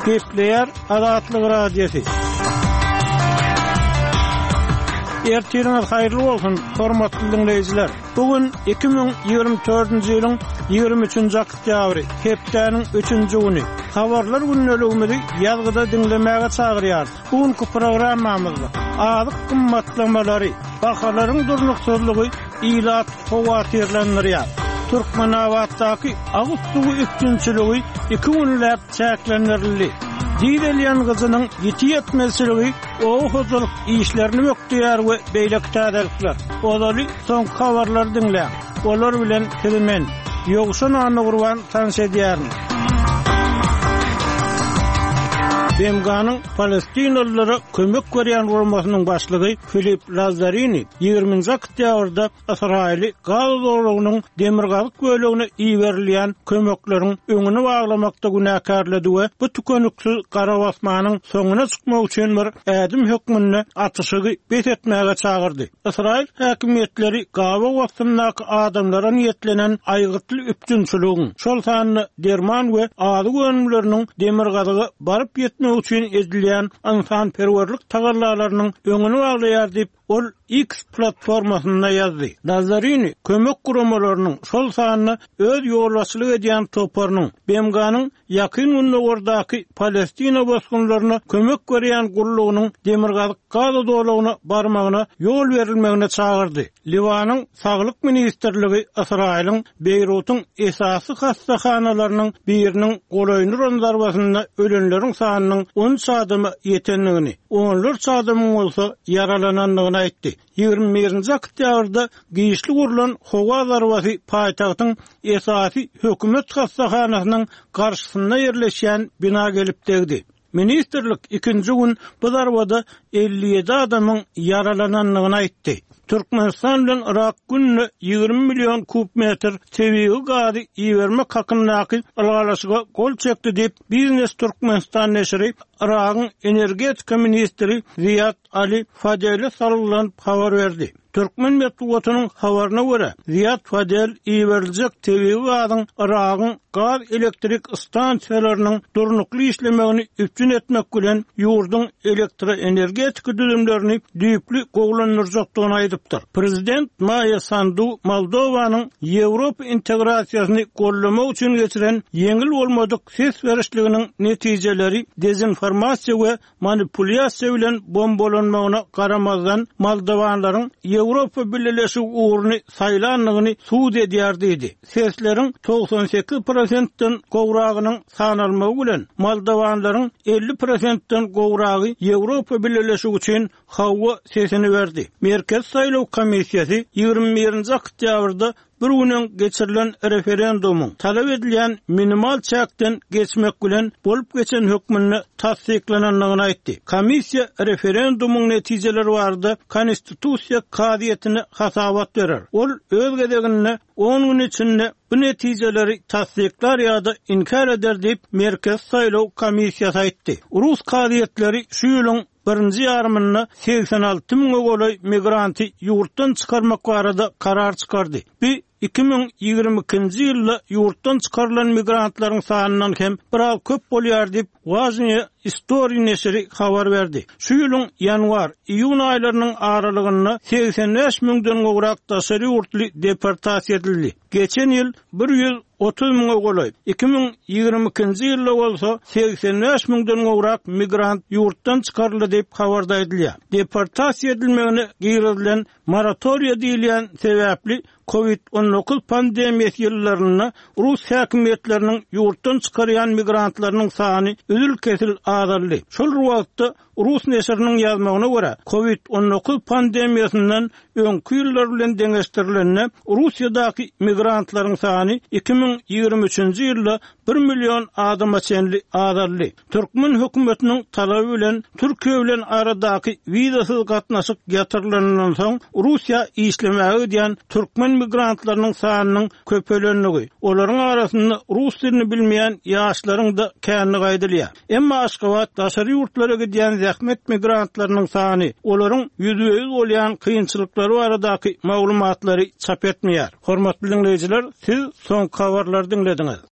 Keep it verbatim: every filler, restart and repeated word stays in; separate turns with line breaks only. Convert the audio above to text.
Gepleyer Azatlyk Radiosu. Ertiriniz hayırlı olsun, hormatly dinleyijiler. Bugün iki bin ýygrimi dördünji ýylyň ýygrimi üçinji oktýabry, hepdeniň üçinji güni. Habarlar günneligimizi ýazgyda dinlemäge çagyrýar. Bugünkü programmamyzda azyk gymmatlamalary, bahalaryň durnuksuzlygy ilat howatyrlanýar. Türkmenawatdaky agyk suwy üstünçiligi iki günläp çäklendirildi. Diýilýän gyzynyň ýeti ýetmezligi o hozurlyk işlerini ýokdýar we beýlek täzelikler. Olary soň habarlar dinle. Olar bilen kelmen ýogşan any gurban tanış edýärmi? Bemganyň Palestinalylary kömek berýän gurulmasynyň başlygy Filip Lazzarini ýygrimiňji oktýabrda Israili Gaza dowlatynyň demirgazyk bölегine iýerilýän kömekleriň öňüni baglamakda günäkärledi we bu tükönüksiz gara basmanyň soňuna çykmak üçin bir ädim hökmüni atışygy betetmäge çagyrdy. Israil häkimetleri Gaza wagtyndaky adamlara niýetlenen aýgytly üpjünçiligiň şol sanyny derman we ady gönümleriniň demirgazyga baryp ýetmek üçin edilýän insanperwerlik tagarlalarynyň öňüni baglaýar diýip ol X platformasyna ýazdy. Nazarini kömek guramalarynyň şol sanyny öz ýolbaşçylyk edýän toparynyň Bemganyň ýakyn günlerdaky Palestina bosgunlaryna kömek berýän gurulugynyň demirgazyk Gaza dowlatyna barmagyna ýol berilmegine çagyrdy. Liwanyň saglyk ministrligi Israiliň Beyrutyň esasy hastahanalarynyň biriniň golaýny rondarbasyna ölenleriň sanynyň on çadymy ýetenligini, onlar çadymyň bolsa yaralananlygyny aýtdy. ýygrimi birinji oktýabrda giýişli gurulan howa zarbasy paýtagtyň esasy hökümet hastahanasynyň garşysynda ýerleşýän bina gelip degdi. Ministrlik ikinji gün bu zarbada elli ýedi adamyň yaralananlygyny aýtdy. Türkmenistan bilen Irak günne ýygrimi million kub metr tebii gazy iýermek hakyndaky algalaşyga gol çekdi diýip Biznes Türkmenistan neşri Irakyň energetika ministri Ziyad Ali Fadeli salylan habar berdi. Türkmen medeniýetiniň habaryna görä, Ziyad Fadel iýeriljek tebii gazyň Irakyň gaz elektrik stansiýalarynyň durnukly işlemegini üpjün etmek bilen ýurduň elektroenergetika düzümlerini düýpli gowlandyrjakdygyny aýdypdyr. Prezident Maya Sandu Moldowanyň Ýewropa integrasiýasyny gollamak üçin geçiren ýeňil bolmadyk ses berişliginiň netijeleri dezinformasiýa we manipulyasiýa bilen bombalanmagyna garamazdan Moldowanlaryň Ýewropa Birleşigi uğruna saýlanlygyny suud edýär diýdi. Sesleriň doksan sekiz prosentden gowragynyň sanalmagy bilen Moldowanlaryň elli prosentden gowragy Ýewropa Birleşigi üçin hawa sesini berdi. Merkez saýlaw komissiýasy ýygrimi birinji oktýabrda bir günden geçirilen referendumyň talap edilýän minimal çäkden geçmek bilen bolup geçen hökmüni tasdiklananlygyny aýtdy. Komissiýa referendumyň netijeleri barada konstitusiýa kadiýetini hasabat berer. Ol öz gedeginde on gün içinde bu netijeleri tasdiklar ýa-da inkar eder diýip Merkez saýlaw komissiýasy aýtdy. Rus kadiýetleri şu ýylyň birinji ýarymyna seksen alty ming golaý migranty ýurtdan çykarmak barada karar çykardy. Bu iki bin ýygrimi ikinji ýylda ýurtdan çykarylan migrantlaryň sanynyň hem biraz köp bolýar diýip Washington History neşri habar berdi. Şu ýylyň ýanwar, iýun aýlarynyň aralygyna seksen beş mingden gowrak daşary ýurtly deportasiýa edildi. Geçen ýyl bir ýüz otuz ming golaý. iki bin ýygrimi ikinji ýylda bolsa seksen beş mingden gowrak migrant ýurtdan çykaryldy diýip habarda edilýär. Deportasiýa edilmegine giýerilen moratoriýa diýilen sebäpli covid on dokuz pandemiýasy ýyllaryna Rus häkimetleriniň ýurtdan çykarýan migrantlarynyň sany üzül kesil azaldy. Şol wagtda Rus neşriniň ýazmagyna görä, covid on dokuz pandemiýasyndan öňkü ýyllar bilen deňeşdirilenne Russiýadaky migrantlaryň sany iki bin ýygrimi üçinji ýylda bir million adama çenli azaldy. Türkmen hökümetiniň talaby bilen Türkiýe bilen aradaky wizasyz gatnaşyk ýatyrylandan soň Russiýa işlemäge diýen türkmen migrantlarynyň sanynyň köpelenligi, olaryň arasynda rus dilini bilmeýän ýaşlaryň da känni gaýdylýar. Emma Aşgabat daşary ýurtlara gidýän zähmet migrantlarynyň sany, olaryň ýüzde ýüz bolýan kynçylyklary baradaky maglumatlary çap etmeýär. Hormatly dinleýijiler, siz soň habarlary dinlediňiz.